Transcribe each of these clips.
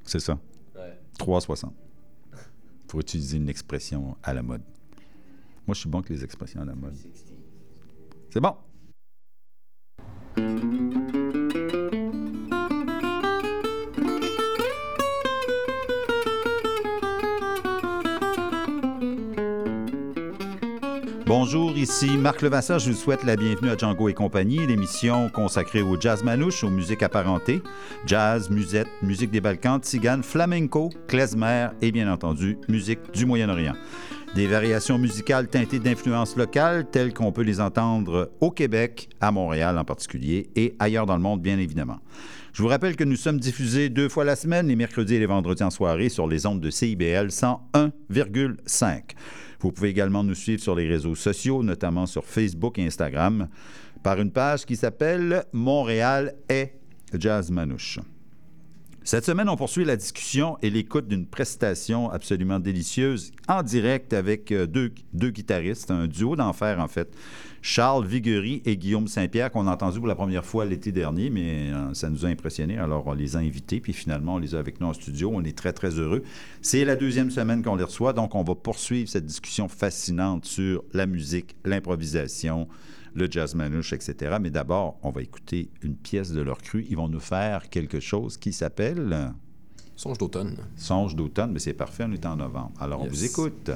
C'est ça. Ouais. 3,60. Faut utiliser une expression à la mode. Moi, je suis bon avec les expressions à la mode. 60. C'est bon. Bonjour, ici Marc Levasseur. Je vous souhaite la bienvenue à Django et compagnie, l'émission consacrée au jazz manouche, aux musiques apparentées, jazz, musette, musique des Balkans, tzigane, flamenco, klezmer et bien entendu, musique du Moyen-Orient. Des variations musicales teintées d'influences locales telles qu'on peut les entendre au Québec, à Montréal en particulier, et ailleurs dans le monde, bien évidemment. Je vous rappelle que nous sommes diffusés 2 fois la semaine, les mercredis et les vendredis en soirée, sur les ondes de CIBL 101,5. Vous pouvez également nous suivre sur les réseaux sociaux, notamment sur Facebook et Instagram, par une page qui s'appelle « Montréal est Jazz Manouche ». Cette semaine, on poursuit la discussion et l'écoute d'une prestation absolument délicieuse en direct avec deux guitaristes, un duo d'enfer en fait, Charles Viguerie et Guillaume Saint-Pierre, qu'on a entendu pour la première fois l'été dernier, mais ça nous a impressionnés. Alors, on les a invités, puis finalement, on les a avec nous en studio. On est très, très heureux. C'est la 2e semaine qu'on les reçoit, donc on va poursuivre cette discussion fascinante sur la musique, l'improvisation, le jazz manouche, etc. Mais d'abord, on va écouter une pièce de leur cru. Ils vont nous faire quelque chose qui s'appelle... Songe d'automne. Songe d'automne, mais c'est parfait, on est en novembre. Alors, on vous écoute.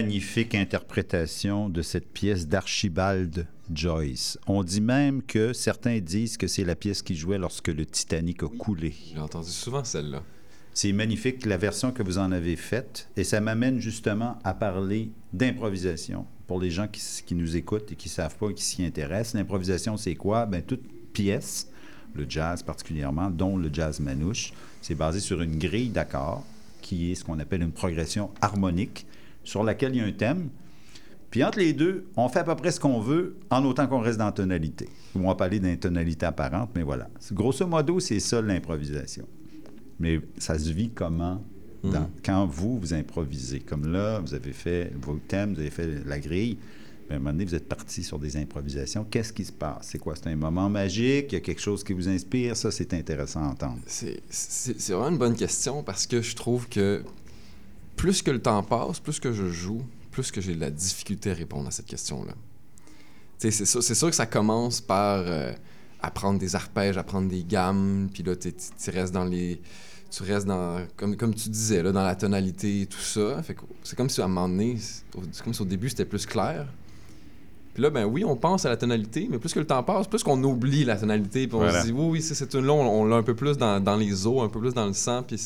magnifique interprétation de cette pièce d'Archibald Joyce. On dit même que certains disent que c'est la pièce qui jouait lorsque le Titanic a coulé. J'ai entendu souvent celle-là. C'est magnifique la version que vous en avez faite et ça m'amène justement à parler d'improvisation. Pour les gens qui nous écoutent et qui ne savent pas et qui s'y intéressent, l'improvisation, c'est quoi? Bien, toute pièce, le jazz particulièrement, dont le jazz manouche, c'est basé sur une grille d'accords qui est ce qu'on appelle une progression harmonique sur laquelle il y a un thème. Puis entre les deux, on fait à peu près ce qu'on veut en autant qu'on reste dans la tonalité. On va parler d'une tonalité apparente, mais voilà. Grosso modo, c'est ça l'improvisation. Mais ça se vit comment quand vous improvisez? Comme là, vous avez fait vos thèmes, vous avez fait la grille. Puis à un moment donné, vous êtes parti sur des improvisations. Qu'est-ce qui se passe? C'est quoi? C'est un moment magique? Il y a quelque chose qui vous inspire? Ça, c'est intéressant à entendre. C'est vraiment une bonne question parce que je trouve que plus que le temps passe, plus que je joue, plus que j'ai de la difficulté à répondre à cette question-là. C'est sûr que ça commence par apprendre des arpèges, apprendre des gammes, puis là, tu restes dans les... Tu restes dans, comme tu disais, là, dans la tonalité et tout ça. Fait que c'est comme si à un moment donné, c'est comme si au début, c'était plus clair. Puis là, ben oui, on pense à la tonalité, mais plus que le temps passe, plus qu'on oublie la tonalité, puis on se dit, oui, c'est cette tune-là, on l'a un peu plus dans les os, un peu plus dans le sang, puis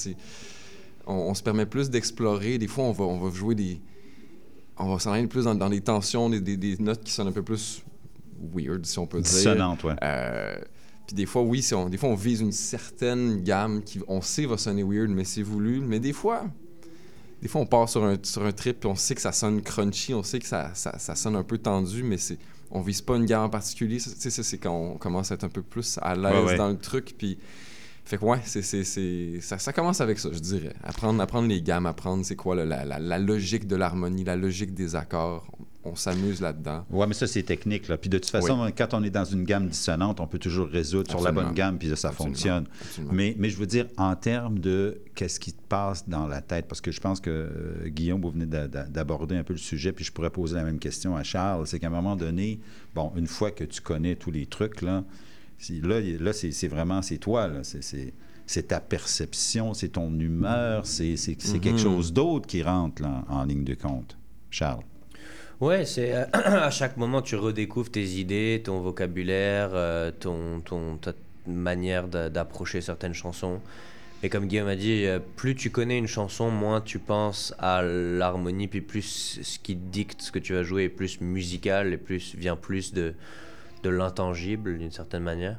on se permet plus d'explorer. Des fois, on va jouer des... On va s'enligner plus dans des tensions, des notes qui sonnent un peu plus weird, si on peut dire. Dissonantes, oui. Puis des fois, oui, des fois, on vise une certaine gamme qui, on sait, va sonner weird, mais c'est voulu. Mais des fois, on part sur un trip, puis on sait que ça sonne crunchy, on sait que ça sonne un peu tendu, mais on vise pas une gamme en particulier. Ça, c'est quand on commence à être un peu plus à l'aise dans le truc, puis... Fait que ouais, ça commence avec ça, je dirais. Apprendre les gammes, apprendre c'est quoi la logique de l'harmonie, la logique des accords. On s'amuse là-dedans. Oui, mais ça, c'est technique, là. Puis de toute façon, quand on est dans une gamme dissonante, on peut toujours résoudre sur la bonne gamme, puis là, ça fonctionne. Absolument. Mais je veux dire, en termes de qu'est-ce qui te passe dans la tête, parce que je pense que Guillaume, vous venez d'aborder un peu le sujet, puis je pourrais poser la même question à Charles, c'est qu'à un moment donné, bon, une fois que tu connais tous les trucs, là, c'est vraiment, c'est toi, là. C'est ta perception, c'est ton humeur, c'est quelque chose d'autre qui rentre là, en ligne de compte. Charles? Ouais, c'est à chaque moment, tu redécouvres tes idées, ton vocabulaire, ta manière d'approcher certaines chansons. Et comme Guillaume a dit, plus tu connais une chanson, moins tu penses à l'harmonie, puis plus ce qui dicte ce que tu vas jouer est plus musical et vient plus de l'intangible d'une certaine manière.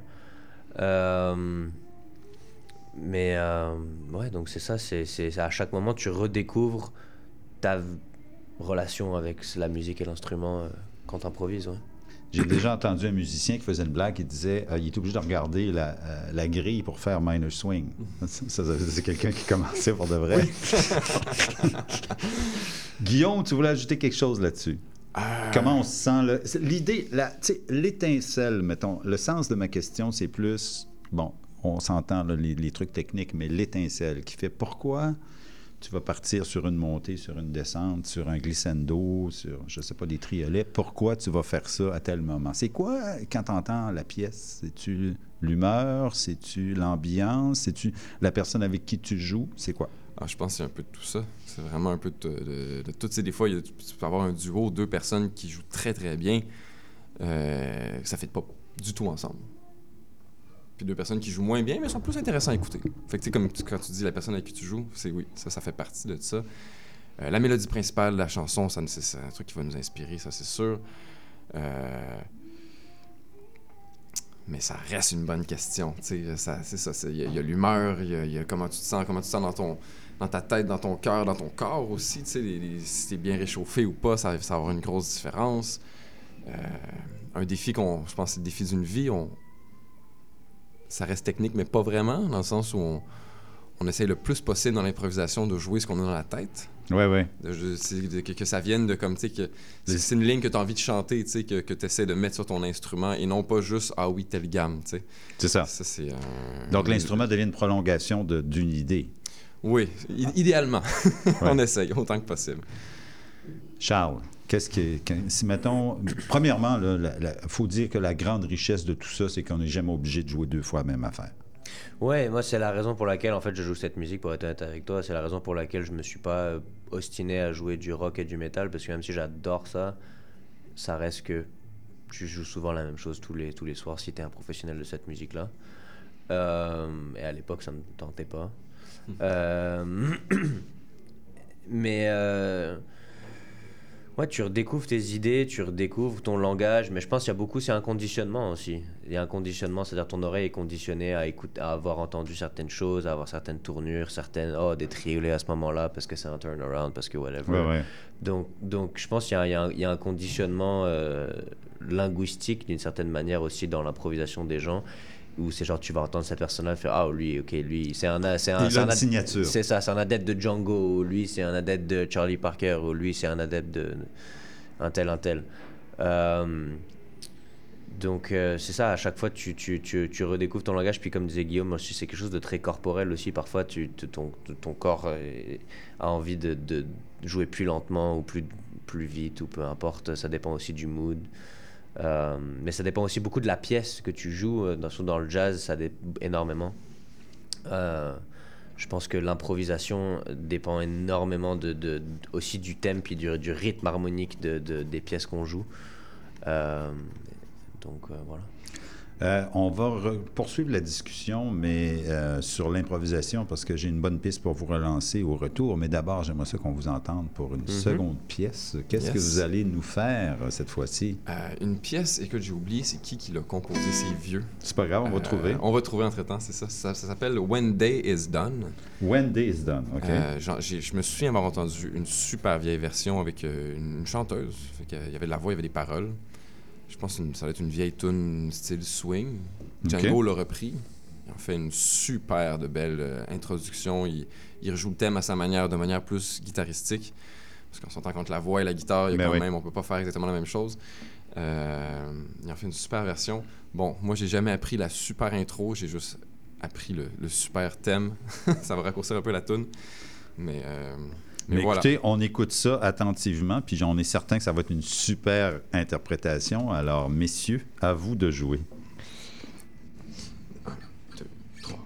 Ouais, donc c'est ça, c'est à chaque moment tu redécouvres ta relation avec la musique et l'instrument quand tu improvises. Ouais. J'ai déjà entendu un musicien qui faisait une blague qui disait il est obligé de regarder la grille pour faire minor swing. Ça, c'est quelqu'un qui commençait pour de vrai. Oui. Guillaume, tu voulais ajouter quelque chose là-dessus? Comment on se sent? L'idée, l'étincelle, mettons, le sens de ma question, c'est plus, bon, on s'entend là, les trucs techniques, mais l'étincelle qui fait pourquoi tu vas partir sur une montée, sur une descente, sur un glissando, sur, je sais pas, des triolets. Pourquoi tu vas faire ça à tel moment? C'est quoi, quand tu entends la pièce? C'est-tu l'humeur? C'est-tu l'ambiance? C'est-tu la personne avec qui tu joues? C'est quoi? Je pense que c'est un peu de tout ça. C'est vraiment un peu de tout. Des fois, tu peux avoir un duo, deux personnes qui jouent très, très bien. Ça ne fait pas du tout ensemble. Puis deux personnes qui jouent moins bien, mais sont plus intéressants à écouter. Fait que, comme quand tu dis la personne avec qui tu joues, ça fait partie de ça. La mélodie principale de la chanson, c'est un truc qui va nous inspirer, ça, c'est sûr. Mais ça reste une bonne question. C'est ça. Il y a l'humeur, il y a comment tu te sens dans ta tête, dans ton cœur, dans ton corps aussi. Si t'es bien réchauffé ou pas, ça va avoir une grosse différence. Un défi je pense, c'est le défi d'une vie. Ça reste technique, mais pas vraiment, dans le sens où on essaye le plus possible dans l'improvisation de jouer ce qu'on a dans la tête. Oui, oui. Que ça vienne de comme, tu sais, que c'est une ligne que tu as envie de chanter, tu sais, que tu essaies de mettre sur ton instrument et non pas juste « Ah oui, telle gamme », tu sais. C'est ça. Donc, l'instrument devient une prolongation d'une idée. Oui, idéalement. On essaye autant que possible. Charles, mettons, premièrement, il faut dire que la grande richesse de tout ça, c'est qu'on n'est jamais obligé de jouer deux fois la même affaire. Ouais, moi c'est la raison pour laquelle en fait je joue cette musique, pour être honnête avec toi. C'est la raison pour laquelle je me suis pas ostiné à jouer du rock et du métal, parce que même si j'adore ça, ça reste que tu joues souvent la même chose tous les soirs si t'es un professionnel de cette musique-là. Et à l'époque ça me tentait pas. Euh, mais ouais, tu redécouvres tes idées, tu redécouvres ton langage, mais je pense qu'il y a beaucoup, c'est un conditionnement aussi. Il y a un conditionnement, c'est-à-dire ton oreille est conditionnée à écouter, à avoir entendu certaines choses, à avoir certaines tournures, des triolets à ce moment-là parce que c'est un turnaround, parce que whatever. Ouais, ouais. Donc je pense qu'il y a un conditionnement linguistique d'une certaine manière aussi dans l'improvisation des gens, où c'est genre tu vas entendre cette personne-là faire lui, ok, lui, Il a une signature. c'est ça, c'est un adepte de Django, ou lui c'est un adepte de Charlie Parker, ou lui c'est un adepte de un tel. C'est ça, à chaque fois tu redécouvres ton langage, puis comme disait Guillaume aussi, c'est quelque chose de très corporel aussi. Parfois ton corps a envie de jouer plus lentement ou plus vite, ou peu importe, ça dépend aussi du mood. Mais ça dépend aussi beaucoup de la pièce que tu joues. Dans le jazz, ça dépend énormément. Je pense que l'improvisation dépend énormément aussi du thème puis du rythme harmonique des pièces qu'on joue. Voilà. On va poursuivre la discussion, mais sur l'improvisation, parce que j'ai une bonne piste pour vous relancer au retour. Mais d'abord, j'aimerais ça qu'on vous entende pour une seconde pièce. Qu'est-ce que vous allez nous faire cette fois-ci? Une pièce, écoute, j'ai oublié, c'est qui l'a composé, c'est vieux. C'est pas grave, on va trouver. On va trouver entre-temps, c'est ça. Ça s'appelle When Day Is Done. When Day Is Done, OK. Je me souviens avoir entendu une super vieille version avec une chanteuse. Il y avait de la voix, il y avait des paroles. Je pense que ça va être une vieille tune style swing. Django l'a repris. Il en fait une super de belle introduction. Il rejoue le thème à sa manière, de manière plus guitaristique. Parce qu'on s'entend contre la voix et la guitare, il y a quand même, on peut pas faire exactement la même chose. Il en fait une super version. Bon, moi, j'ai jamais appris la super intro. J'ai juste appris le super thème. Ça va raccourcir un peu la tune. Mais voilà. Écoutez, on écoute ça attentivement, puis on est certain que ça va être une super interprétation. Alors, messieurs, à vous de jouer. 1, 2, 3.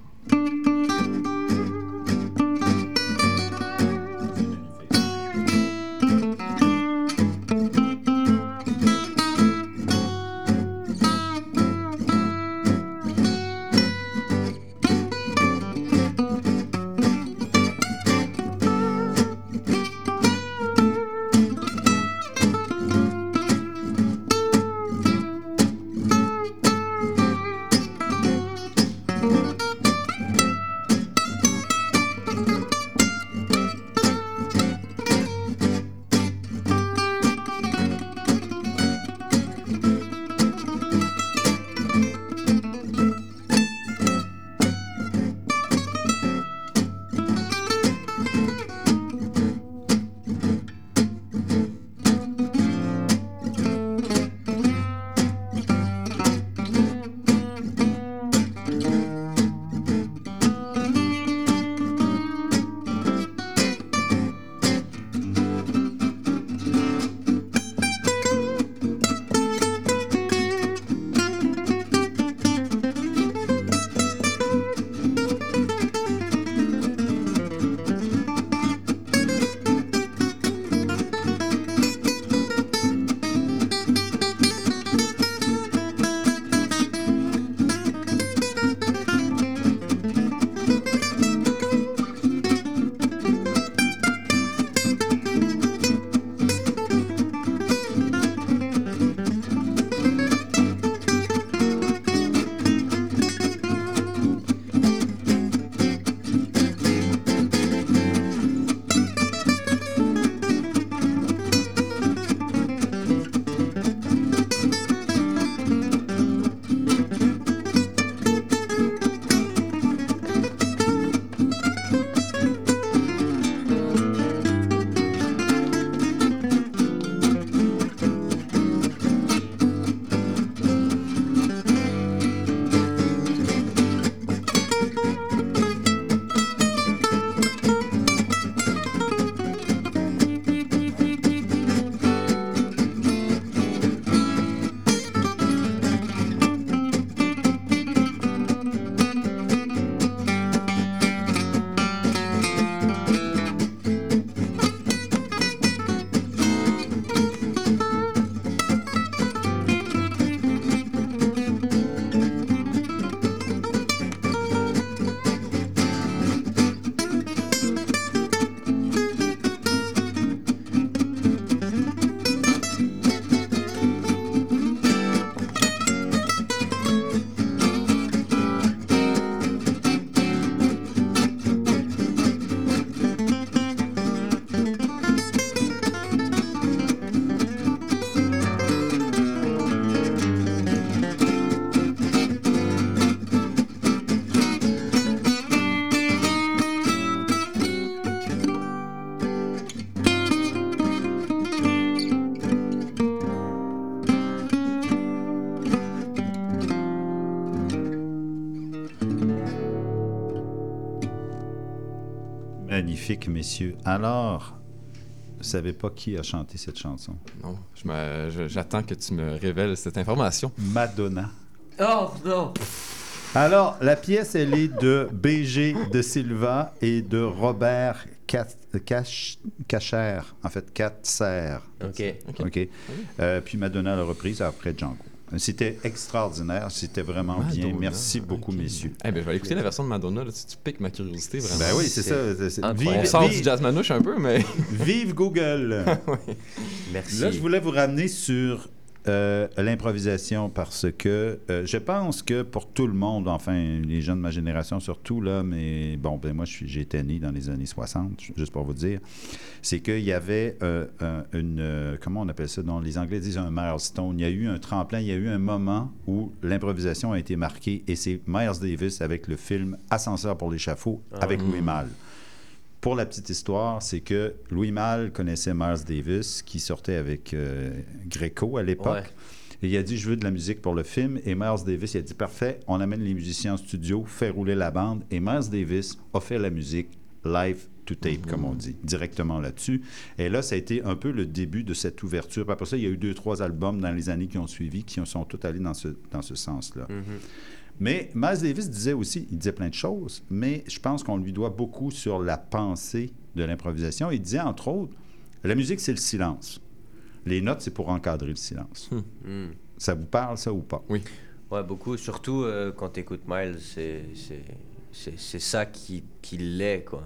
Magnifique, messieurs. Alors, vous ne savez pas qui a chanté cette chanson? Non, j'attends que tu me révèles cette information. Madonna. Oh non! Alors, la pièce, elle est de B.G. de Silva et de Robert Cacher. En fait, Katzer. OK. Puis Madonna l'a reprise après Django. C'était extraordinaire. C'était vraiment Madonna, bien. Merci beaucoup, messieurs. Eh ben, je vais aller écouter la version de Madonna. Là, tu piques ma curiosité, vraiment. Ben oui, c'est ça. incroyable. On sort du jazz manouche un peu, mais... Vive Google! Merci. Là, je voulais vous ramener sur l'improvisation parce que je pense que pour tout le monde, enfin, les gens de ma génération surtout, là, mais bon, ben moi, j'ai été né dans les années 60, juste pour vous dire, c'est qu'il y avait comment on appelle ça? Les Anglais disent un milestone. Il y a eu un tremplin, il y a eu un moment où l'improvisation a été marquée et c'est Miles Davis avec le film Ascenseur pour l'échafaud avec Louis Malle. Pour la petite histoire, c'est que Louis Malle connaissait Miles Davis, qui sortait avec Greco à l'époque. Ouais. Et il a dit, je veux de la musique pour le film. Et Miles Davis, il a dit, parfait, on amène les musiciens en studio, fait rouler la bande. Et Miles Davis a fait la musique live to tape, comme on dit, directement là-dessus. Et là, ça a été un peu le début de cette ouverture. Puis après ça, il y a eu 2-3 albums dans les années qui ont suivi qui sont tous allés dans ce sens-là. Mais Miles Davis disait aussi, il disait plein de choses, mais je pense qu'on lui doit beaucoup sur la pensée de l'improvisation. Il disait, entre autres, la musique, c'est le silence. Les notes, c'est pour encadrer le silence. Ça vous parle, ça, ou pas? Oui. Ouais, beaucoup. Surtout quand tu écoutes Miles, c'est ça qui l'est, quoi.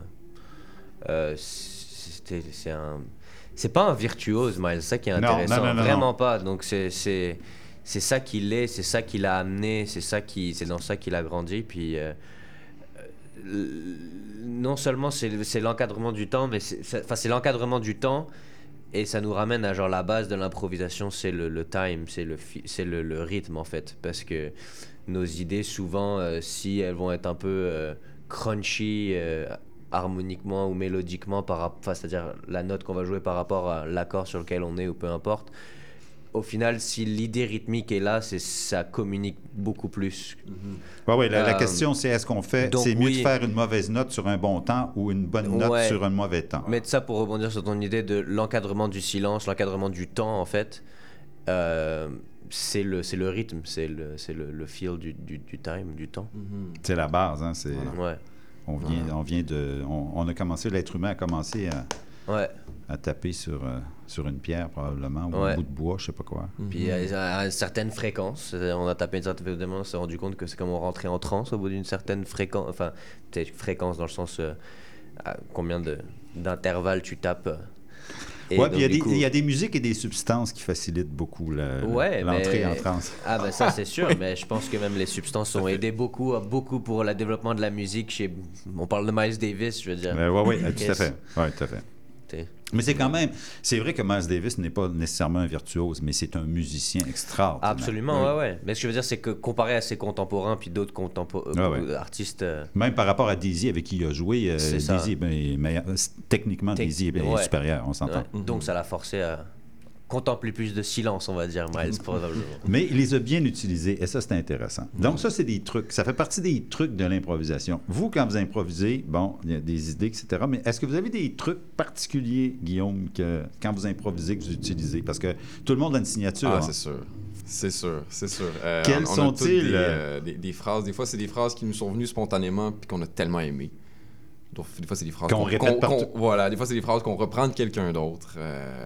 C'est pas un virtuose, Miles, c'est ça qui est intéressant. Non. Vraiment pas. Donc c'est ça qu'il est, c'est ça qui l'a amené, c'est dans ça qu'il a grandi. Puis non seulement c'est l'encadrement du temps, mais c'est l'encadrement du temps et ça nous ramène à genre la base de l'improvisation, c'est le time, c'est le rythme en fait, parce que nos idées souvent, si elles vont être un peu crunchy. Harmoniquement ou mélodiquement, c'est-à-dire la note qu'on va jouer par rapport à l'accord sur lequel on est ou peu importe. Au final, si l'idée rythmique est là, ça communique beaucoup plus. Oui, la question, c'est est-ce qu'on fait... donc, c'est mieux de faire une mauvaise note sur un bon temps ou une bonne note sur un mauvais temps? Mais ça, pour rebondir sur ton idée de l'encadrement du silence, l'encadrement du temps, en fait, c'est le rythme, c'est le feel du time, du temps. C'est la base, hein? Ouais. On a commencé, l'être humain a commencé à taper sur une pierre, probablement, ou un bout de bois, je sais pas quoi. Puis à une certaine fréquence, on a tapé une certaine fréquence, on s'est rendu compte que c'est comme on rentrait en transe au bout d'une certaine fréquence, enfin, peut-être fréquence dans le sens à combien d'intervalles tu tapes. Oui, puis il y a des musiques et des substances qui facilitent beaucoup l'entrée en transe. Ah ben ça c'est sûr, mais je pense que même les substances ont aidé beaucoup pour le développement de la musique. On parle de Miles Davis, je veux dire. Oui, tout à fait. Ouais, tout à fait. Mais c'est vrai que Miles Davis n'est pas nécessairement un virtuose, mais c'est un musicien extraordinaire. Absolument, ouais. Mais ce que je veux dire, c'est que comparé à ses contemporains, puis d'autres artistes... Même par rapport à Daisy, avec qui il a joué, Daisy, techniquement, Daisy est bien supérieur, on s'entend. Ouais. Donc ça l'a forcé à contempler plus de silence, on va dire, Miles, probablement. Mais il les a bien utilisés, et ça, c'est intéressant. Donc ça, c'est des trucs, ça fait partie des trucs de l'improvisation. Vous, quand vous improvisez, bon, il y a des idées, etc., mais est-ce que vous avez des trucs particuliers, Guillaume, que quand vous improvisez, que vous utilisez? Parce que tout le monde a une signature. Ah, hein? C'est sûr. Quels sont-ils? Des phrases, des fois, c'est des phrases qui nous sont venues spontanément puis qu'on a tellement aimé. Donc, des fois, c'est des phrases qu'on répète partout. Voilà, des fois, c'est des phrases qu'on reprend de quelqu'un d'autre.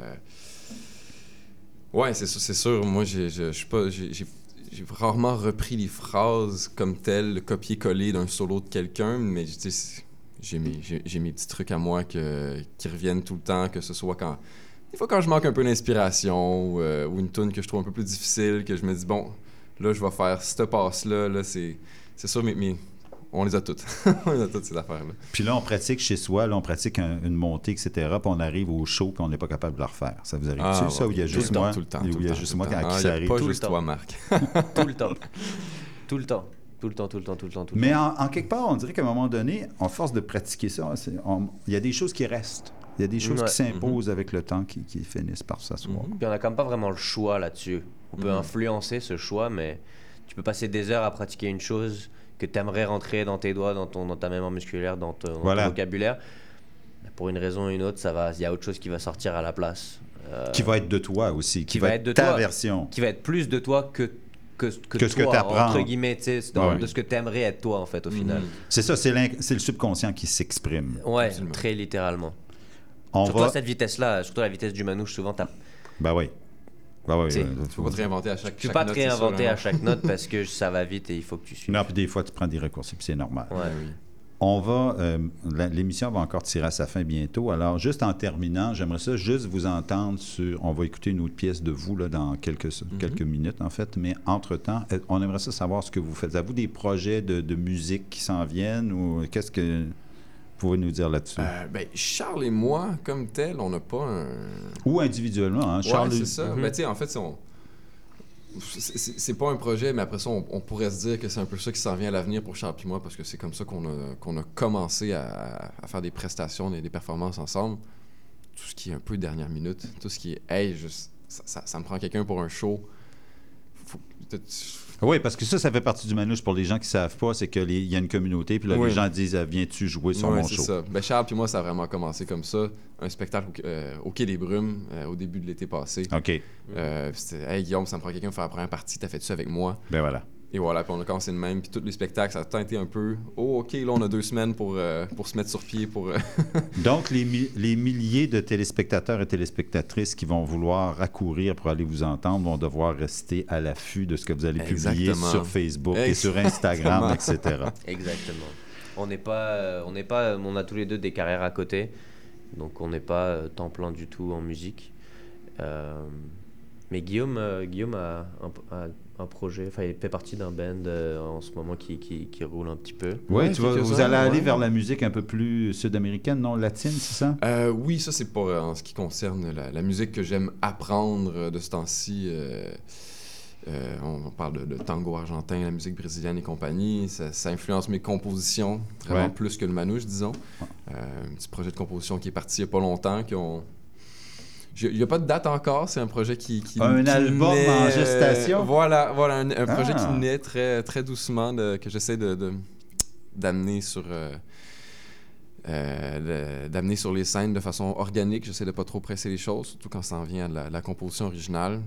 Ouais, c'est sûr. Moi, j'ai rarement repris les phrases comme telles, le copier-coller d'un solo de quelqu'un, mais j'ai mes petits trucs à moi qui reviennent tout le temps, que ce soit des fois quand je manque un peu d'inspiration ou une tune que je trouve un peu plus difficile, que je me dis, bon, là, je vais faire cette passe-là, c'est sûr, mais on les a toutes. On les a toutes, ces affaires-là. Puis là, on pratique chez soi, là, on pratique une montée, etc., puis on arrive au show, puis on n'est pas capable de le refaire. Ça vous arrive-tu, ça, ou il y a juste moi? Tout le temps. Il y a juste moi quand ça arrive? Pas juste toi, Marc. Tout le temps. Tout le temps. Mais en quelque part, on dirait qu'à un moment donné, en force de pratiquer ça, il y a des choses qui restent. Il y a des choses qui s'imposent avec le temps qui finissent par s'asseoir. Puis on n'a quand même pas vraiment le choix là-dessus. On peut influencer ce choix, mais tu peux passer des heures à pratiquer une chose que tu aimerais rentrer dans tes doigts, dans ta mémoire musculaire, dans ton vocabulaire. pour une raison ou une autre, il y a autre chose qui va sortir à la place. Qui va être de toi aussi, qui va va être de ta toi. Version. Qui va être plus de toi que ce que toi, t'apprends. entre guillemets, tu sais, Ouais. de ce que tu aimerais être toi, en fait, au final. C'est ça, c'est le subconscient qui s'exprime. Ouais, Absolument. très littéralement. On Surtout va... à cette vitesse-là, surtout à la vitesse du manouche, souvent, Ben oui. Ben oui. T'sais, Tu peux pas te réinventer à chaque tu peux pas te note, c'est sûr, réinventer hein. à chaque note parce que ça va vite et il faut que tu suives. Non, puis des fois, tu prends des raccourcis, puis c'est normal. Ouais. Oui. On va... l'émission va encore tirer à sa fin bientôt. Alors, juste en terminant, j'aimerais ça juste vous entendre sur... On va écouter une autre pièce de vous là, dans quelques minutes, en fait. Mais entre-temps, on aimerait ça savoir ce que vous faites. Avez-vous des projets de musique qui s'en viennent ou qu'est-ce que... Vous pouvez nous dire là-dessus? Ben, Charles et moi, comme tel, on n'a pas un... Ou individuellement, hein? Charles... Ouais, c'est ça. Ben, tu sais, en fait, c'est pas un projet, mais après ça, on pourrait se dire que c'est un peu ça qui s'en vient à l'avenir pour Charles et moi, parce que c'est comme ça qu'on a commencé à faire des prestations, des performances ensemble. Tout ce qui est un peu dernière minute, tout ce qui est « Hey, ça me prend quelqu'un pour un show. » Oui, parce que ça fait partie du manouche pour les gens qui ne savent pas, c'est qu'il y a une communauté, puis là, Oui. les gens disent « Viens-tu jouer sur Ouais, mon c'est show? » ça. Ben, Charles et moi, ça a vraiment commencé comme ça. Un spectacle au Quai des Brumes au début de l'été passé. OK, C'était « Hey, Guillaume, ça me prend quelqu'un pour faire la première partie, t'as fait ça avec moi? » ben voilà. Et voilà, puis on a commencé de même. Puis tous les spectacles, ça a tout le temps été un peu « Oh, OK, là, on a 2 semaines pour se mettre sur pied. » Donc, les milliers de téléspectateurs et téléspectatrices qui vont vouloir accourir pour aller vous entendre vont devoir rester à l'affût de ce que vous allez publier Exactement. sur Facebook et sur Instagram, etc. Exactement. On a tous les deux des carrières à côté, donc on n'est pas temps plein du tout en musique. Mais Guillaume a un projet, enfin il fait partie d'un band en ce moment qui roule un petit peu. Oui, Ouais, vous allez aller ouais. vers la musique un peu plus sud-américaine, non latine, c'est ça? Oui, ça, c'est pas en ce qui concerne la musique que j'aime apprendre de ce temps-ci. On parle de tango argentin, la musique brésilienne et compagnie. Ça influence mes compositions, vraiment Ouais. plus que le manouche, disons. Un petit projet de composition qui est parti il n'y a pas longtemps, il n'y a pas de date encore, c'est un projet qui Un qui album naît, en gestation? Voilà, un projet Ah. qui naît très, très doucement, que j'essaie d'amener sur... d'amener sur les scènes de façon organique. J'essaie de pas trop presser les choses, surtout quand ça en vient à la composition originale.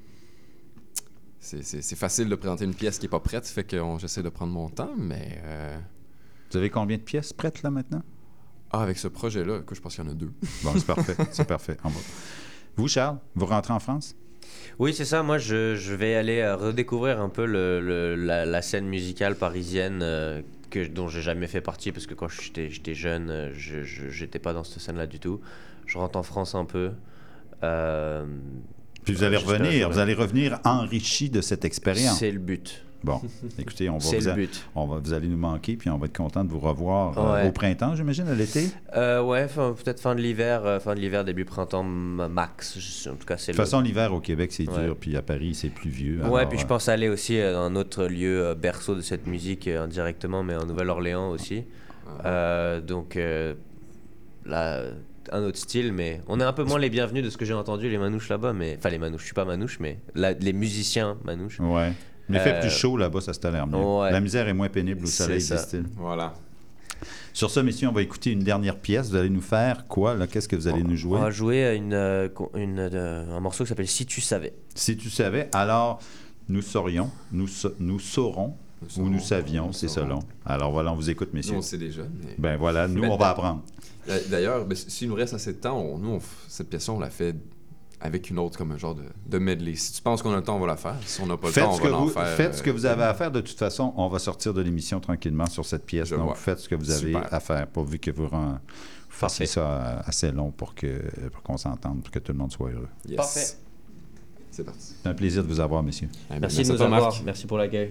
C'est facile de présenter une pièce qui est pas prête, fait que j'essaie de prendre mon temps, mais... Vous avez combien de pièces prêtes là maintenant? avec ce projet-là, je pense qu'il y en a 2. Bon, c'est parfait, c'est parfait. Vous, Charles, vous rentrez en France? Oui, c'est ça. Moi, je vais aller redécouvrir un peu la scène musicale parisienne dont j'ai jamais fait partie parce que quand j'étais jeune, j'étais pas dans cette scène-là du tout. Je rentre en France un peu. Puis vous allez j'espère vous allez revenir enrichi de cette expérience. C'est le but. Bon, écoutez, C'est le but. vous allez nous manquer, puis on va être content de vous revoir Ouais. au printemps, j'imagine, à l'été. Ouais, peut-être fin de l'hiver, début printemps max. En tout cas, c'est De toute façon, l'hiver au Québec, c'est Ouais. dur, puis à Paris, c'est pluvieux. Ouais, alors, puis je pense aller aussi dans un autre lieu berceau de cette musique indirectement, mais en Nouvelle-Orléans aussi. Donc là, un autre style, mais on est un peu moins les bienvenus de ce que j'ai entendu, les manouches là-bas. Enfin, les manouches, je suis pas manouche, mais les musiciens manouches. Ouais. Mais il fait plus chaud là-bas, ça se l'air mieux. Ouais. La misère est moins pénible au soleil, C'est ça. disent-ils. Voilà. Sur ça, messieurs, on va écouter une dernière pièce. Vous allez nous faire quoi, là? Qu'est-ce que vous allez nous jouer? On va jouer un morceau qui s'appelle Si tu savais. Si tu savais, alors nous saurions, nous saurons, ou nous savions, c'est selon. Alors voilà, on vous écoute, messieurs. Nous, on sait déjà. Mais... Ben voilà, nous, Ben, on va apprendre. D'ailleurs, s'il nous reste assez de temps, cette pièce-là, on l'a fait avec une autre, comme un genre de medley. Si tu penses qu'on a le temps, on va la faire. Si on n'a pas le temps, on va l'en faire. Faites ce que vous avez à faire. De toute façon, on va sortir de l'émission tranquillement sur cette pièce. Je Donc, vois. faites ce que vous avez Super. à faire, pourvu que vous fassiez ça assez long pour qu'on s'entende, pour que tout le monde soit heureux. Yes. Parfait. C'est parti. C'est un plaisir de vous avoir, messieurs. Eh bien, Merci de à nous toi, avoir. Marc. Merci pour l'accueil.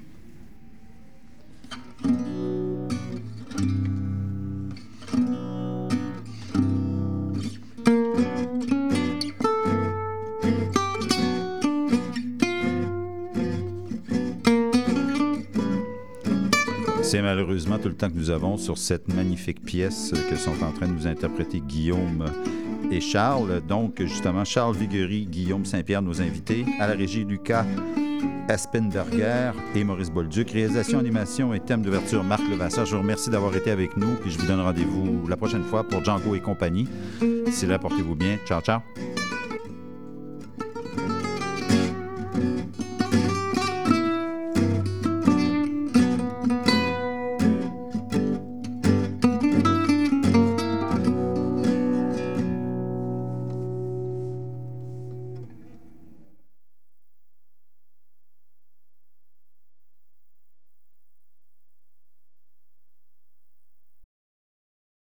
C'est malheureusement tout le temps que nous avons sur cette magnifique pièce que sont en train de nous interpréter Guillaume et Charles. Donc, justement, Charles Viguerie, Guillaume Saint-Pierre, nos invités. À la régie, Lucas Aspenberger et Maurice Bolduc. Réalisation, animation et thème d'ouverture, Marc Levasseur. Je vous remercie d'avoir été avec nous, puis je vous donne rendez-vous la prochaine fois pour Django et compagnie. D'ici là, portez-vous bien. Ciao, ciao.